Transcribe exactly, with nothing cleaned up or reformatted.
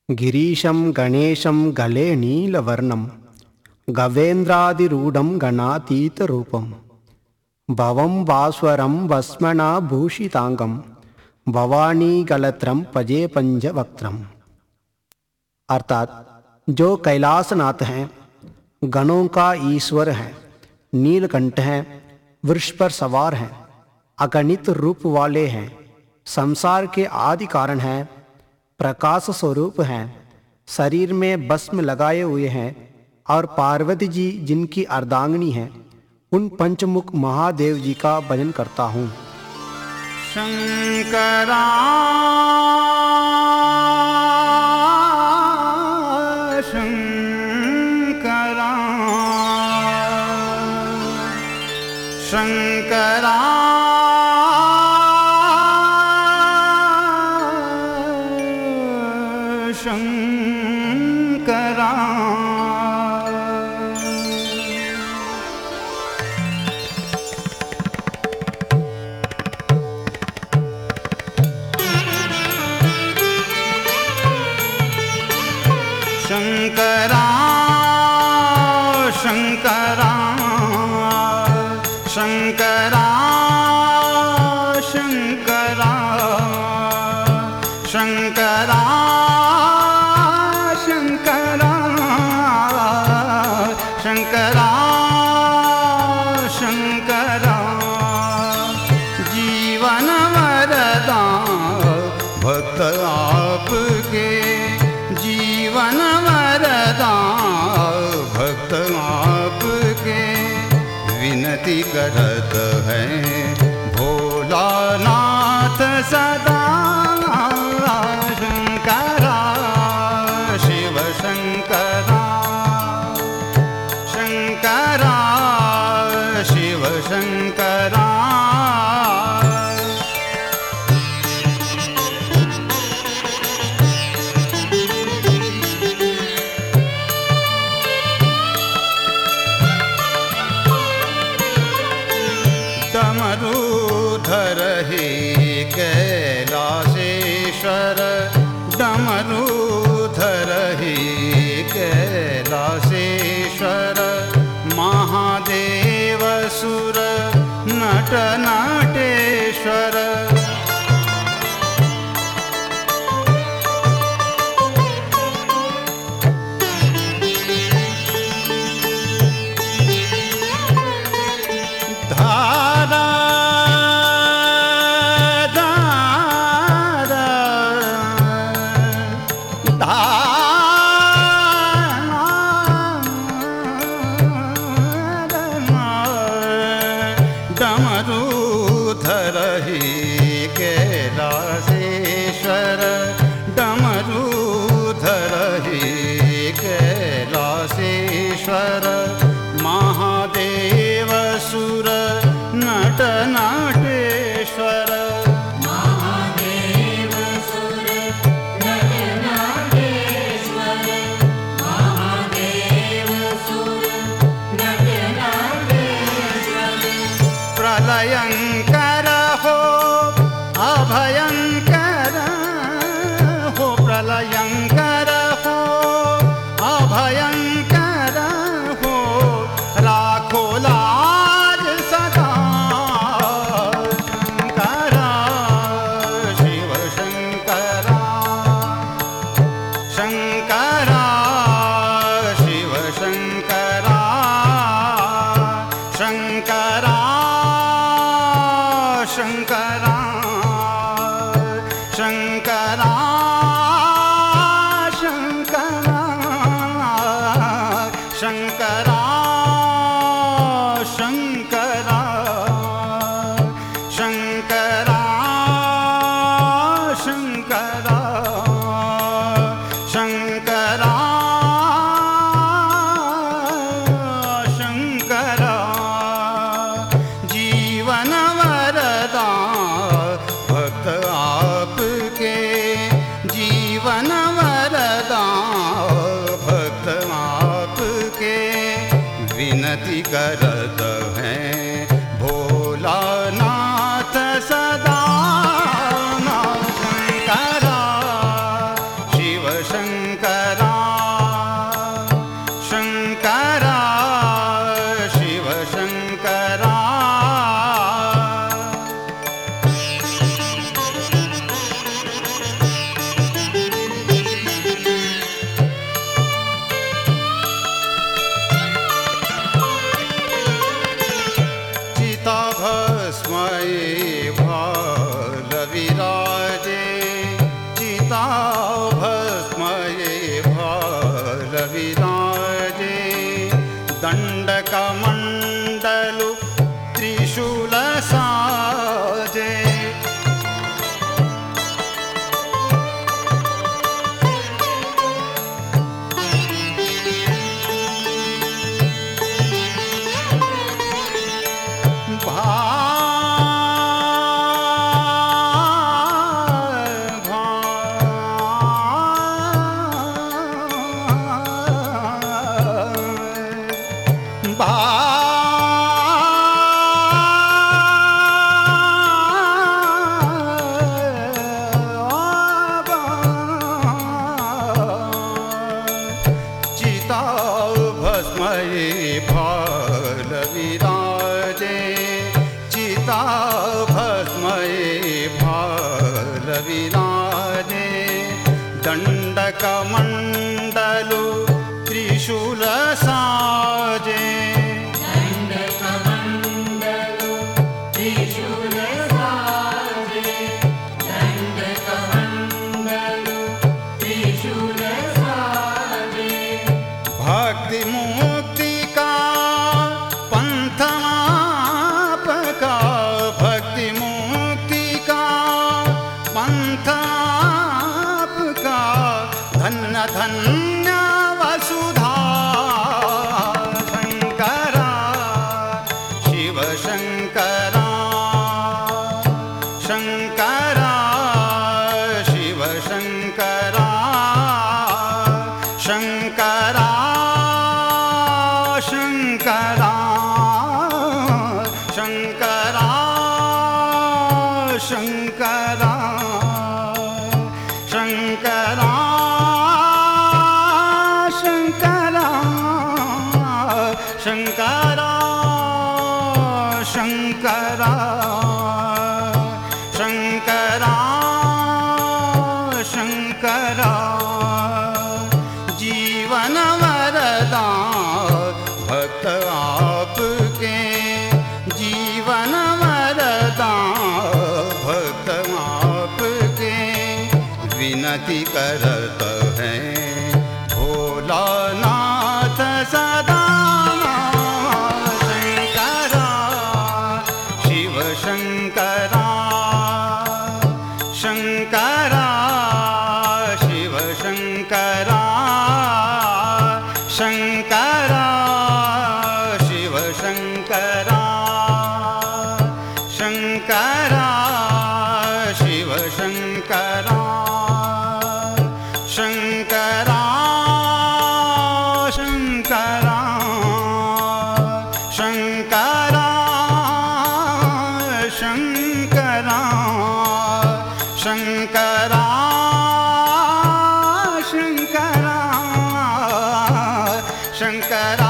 गिरीशं गणेशं गले नीलवर्णं गवेन्द्रादिरूढं गणातीतरूपं भवं भास्वरं भस्मनाभूषितांगं भवानीगलत्रं पजे पंचवक्त्रम्। अर्थात जो कैलासनाथ हैं, गणों का ईश्वर है, नीलकंठ हैं, वृक्ष पर सवार हैं, अगणित रूप वाले हैं, संसार के आदि कारण हैं, प्रकाश स्वरूप हैं, शरीर में भस्म लगाए हुए हैं और पार्वती जी जिनकी अर्धांगिनी हैं, उन पंचमुख महादेव जी का भजन करता हूँ। शंकरा शंकरा शंकरा शंकरा शंकरा शंकरा शंकरा शंकरा शंकरा शंकरा शंकरा शंकरा जीवन वरदान भक्त आपके, जीवन वरदान भक्त आपके, विनती करत है भोलानाथ सदा। शंकरा शिव शंकरा शंकरा शिव शंकरा डमरूधर हे कैलासेश्वर, डमरूधर हे कैलासेश्वर, महादेव सुर नट नटेश्वर। डमरूधर हे कैलासेश्वर, डमरूधर हे कैलासेश्वर, महादेव सुर नट नटेश्वर। महादेव सुर नट नटेश्वर, महादेव सुर नट नटेश्वर। प्रलयंकर हो अभयंकर हो, प्रलयंकर हो अभयंकर हो, राखो लाज सदा। शंकरा शिव शंकरा शंकरा शिव शंकरा शंकरा शंकरा शंकरा शंकरा शंकरा शंकरा शंकरा शंकरा शंकरा शंकरा जीवन भक्त आपके, जीवन वरदान भक्त आपके, विनती करत हैं भोलानाथ सदा। शंकरा शिव शङ्करा शङ्करा शिव शङ्करा चिताभस्मये भालविराजे चिताभस्मये भालविराजे दण्डकमण्डलु त्रिशूलसाजे चिताभस्मये भालविराजे चिताभस्मये भालविराजे दण्डकमण्डलु त्रिशूलसाजे दण्डकमण्डलु त्रिशूलसाजे दण्डकमण्डलु त्रिशूलसाजे भक्ति मुक्ति का पंथमापका भक्ति मुक्ति का पंथापका धन्य धन्य वसुधा शङ्करा शिव शङ्करा शङ्करा शिव शङ्करा शङ्करा शङ्करा शङ्करा शङ्करा शङ्करा शङ्करा शङ्करा शङ्करा शङ्करा शङ्करा जीवन वरदान भक्त आपके जीवन वरदान भक्त आपके विनती करत हैं भोलानाथ सदा शङ्करा शिव शङ्करा शङ्करा शिव शङ्करा शङ्करा शिव शङ्करा शङ्करा शिव शङ्करा शङ्करा शङ्करा शङ्करा शङ्करा शङ्करा शङ्करा शङ्करा